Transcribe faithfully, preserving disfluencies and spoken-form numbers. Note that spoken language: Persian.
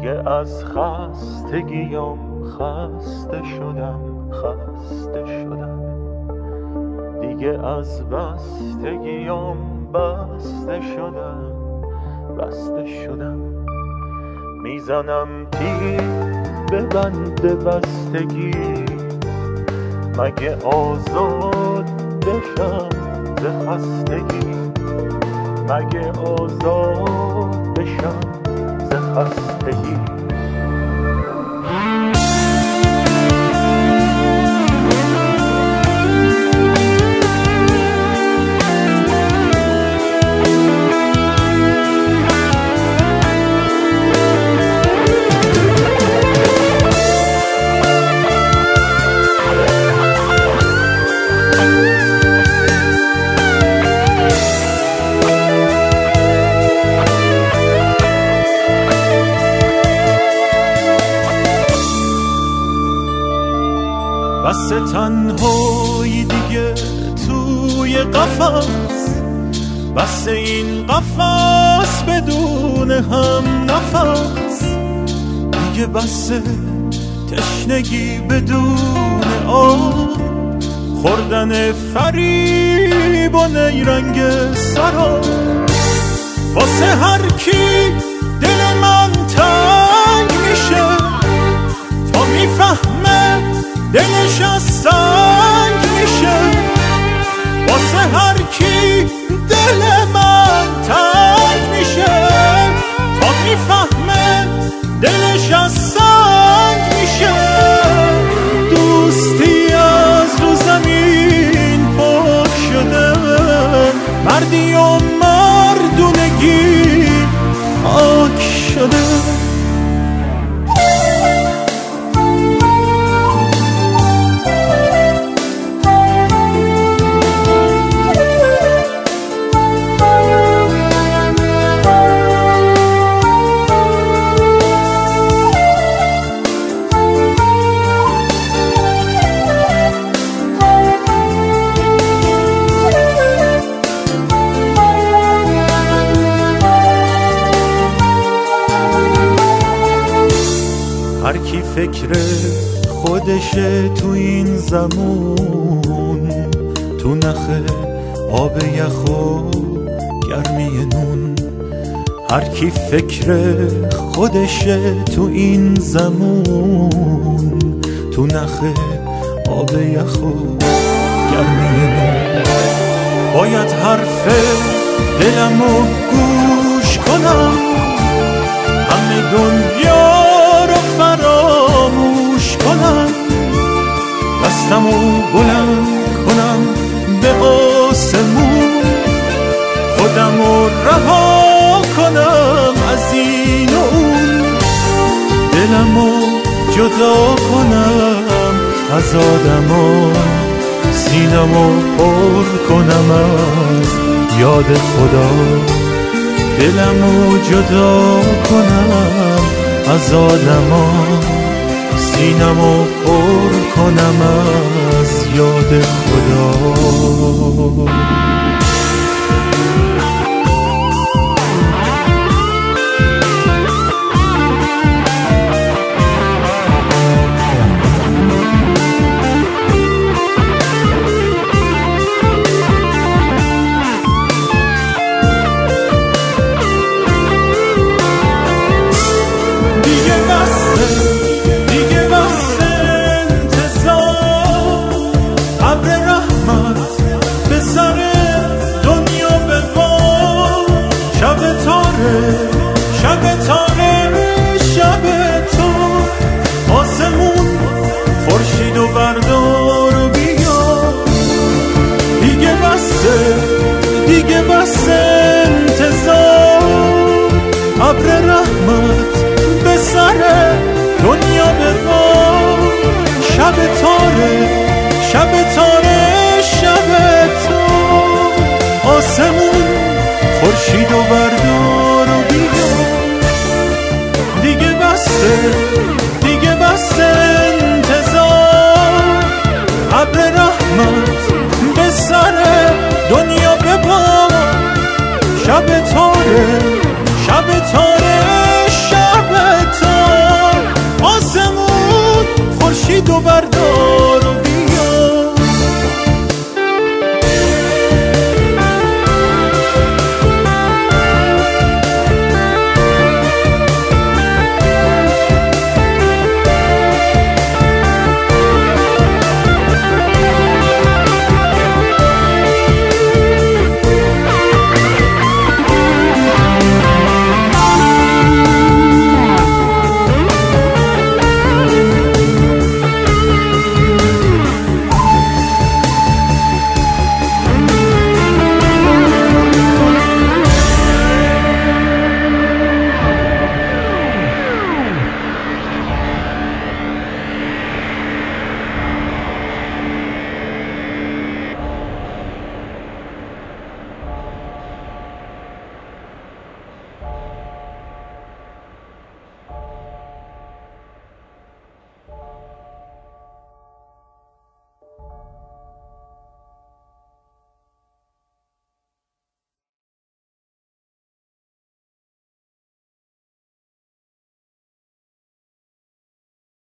دیگه از خستگیم خسته شدم خسته شدم دیگه از بستگیم بسته شدم بسته شدم میزنم تیر به بند بستگی مگه آزاد بشم ز خستگی مگه آزاد بشم ز خستگی بس تنهایی دیگه توی قفس بس این قفس بدون هم نفس دیگه بس تشنگی بدون آب خوردن فریب و نیرنگ سراب واسه هر کی دل من تنگ میشه تا میفهمه دلش از سنگ میشه واسه هر کی دل من تنگ میشه تا میفهمه دلش از سنگ میشه دوستی از رو زمین پاک شده مردی و مردونگی خاک شده هر کی فکر خودشه تو این زمون تو نخه آب یخ و گرمی نون هر کی فکر خودشه تو این زمون تو نخه آب یخ و گرمی نون باید حرف دلمو گوش کنم همه دنیا فراموش کنم دستمو بلند کنم به آسمون خودمو رها کنم از این و اون دلمو جدا کنم از آدما سینمو پر کنم از یاد خدا دلمو جدا کنم از آدما سینمو پر کنم از یاد خدا شب تاره شب تو آسمون خورشید و بردار و بیا دیگه بسه دیگه بسه انتظار ابر رحمت به سر دنیا ببار شب تاره